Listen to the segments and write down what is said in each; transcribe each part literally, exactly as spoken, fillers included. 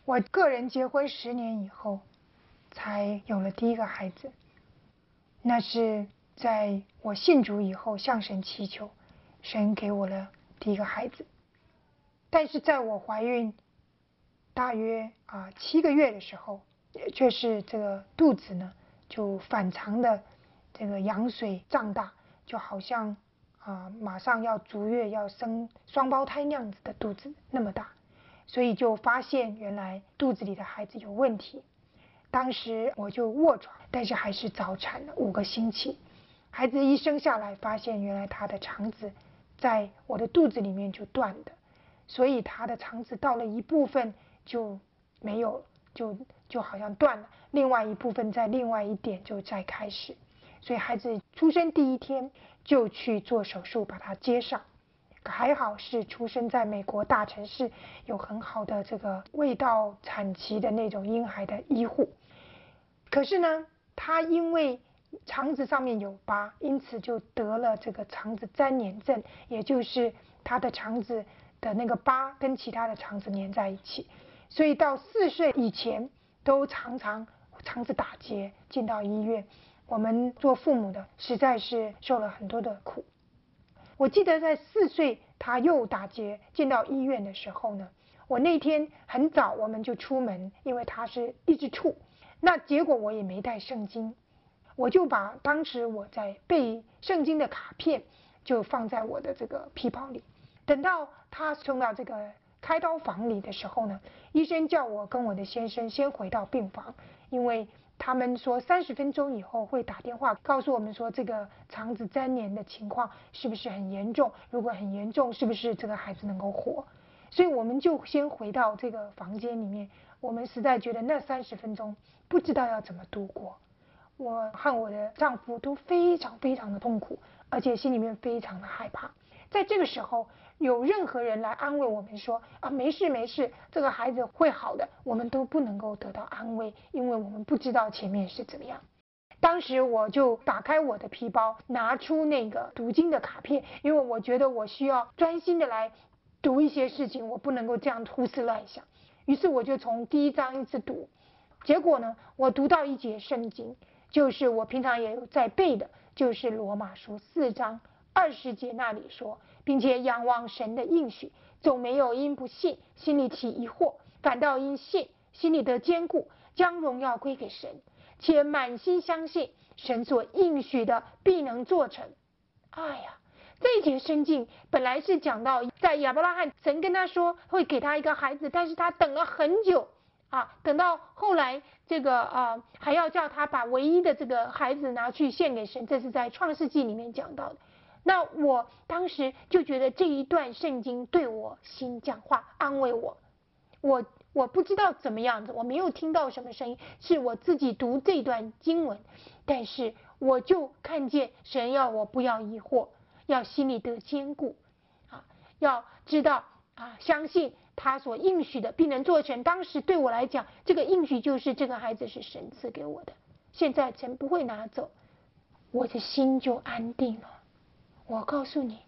我个人结婚十年以后，才有了第一个孩子。那是在我信主以后，向神祈求，神给我了第一个孩子。但是在我怀孕大约啊七个月的时候，却是这个肚子呢就反常的这个羊水胀大，就好像啊马上要足月要生双胞胎那样子的肚子那么大，所以就发现原来肚子里的孩子有问题。当时我就卧床，但是还是早产了五个星期。孩子一生下来，发现原来他的肠子在我的肚子里面就断的，所以他的肠子到了一部分就没有，就就好像断了，另外一部分在另外一点就再开始。所以孩子出生第一天就去做手术把它接上，还好是出生在美国大城市，有很好的这个未到产期的那种婴孩的医护。可是呢，他因为肠子上面有疤，因此就得了这个肠子粘连症，也就是他的肠子的那个疤跟其他的肠子粘在一起，所以到四岁以前都常常肠子打结，进到医院。我们做父母的实在是受了很多的苦。我记得在四岁他又打结进到医院的时候呢，我那天很早我们就出门，因为他是一直吐，那结果我也没带圣经，我就把当时我在背圣经的卡片就放在我的这个皮包里。等到他送到这个开刀房里的时候呢，医生叫我跟我的先生先回到病房，因为他们说三十分钟以后会打电话告诉我们说这个肠子粘连的情况是不是很严重，如果很严重是不是这个孩子能够活。所以我们就先回到这个房间里面，我们实在觉得那三十分钟不知道要怎么度过，我和我的丈夫都非常非常的痛苦，而且心里面非常的害怕。在这个时候有任何人来安慰我们说啊没事没事，这个孩子会好的，我们都不能够得到安慰，因为我们不知道前面是怎么样。当时我就打开我的皮包，拿出那个读经的卡片，因为我觉得我需要专心的来读一些事情，我不能够这样胡思乱想。于是我就从第一章一直读，结果呢，我读到一节圣经，就是我平常也有在背的，就是罗马书四章二十节那里说，并且仰望神的应许，总没有因不信心里起疑惑，反倒因信心里得坚固，将荣耀归给神，且满心相信神所应许的必能做成。哎呀，这一节圣经本来是讲到在亚伯拉罕，神跟他说会给他一个孩子，但是他等了很久啊，等到后来这个啊还要叫他把唯一的这个孩子拿去献给神，这是在创世纪里面讲到的。那我当时就觉得这一段圣经对我心讲话，安慰我。我我不知道怎么样子，我没有听到什么声音，是我自己读这段经文，但是我就看见神要我不要疑惑，要心里得坚固啊，要知道啊，相信他所应许的必能做成。当时对我来讲，这个应许就是这个孩子是神赐给我的，现在神不会拿走，我的心就安定了。我告诉你，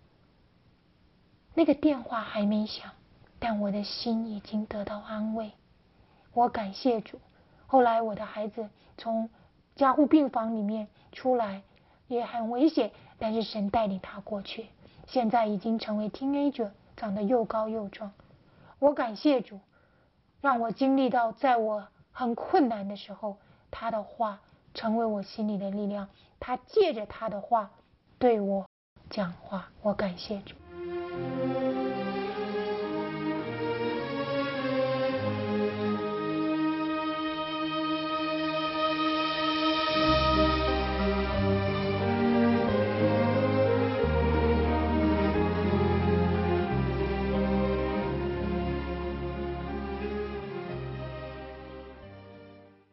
那个电话还没响，但我的心已经得到安慰。我感谢主。后来我的孩子从加护病房里面出来，也很危险，但是神带领他过去，现在已经成为 teenager， 长得又高又壮。我感谢主，让我经历到在我很困难的时候，他的话成为我心里的力量，他借着他的话对我讲话，我感谢主。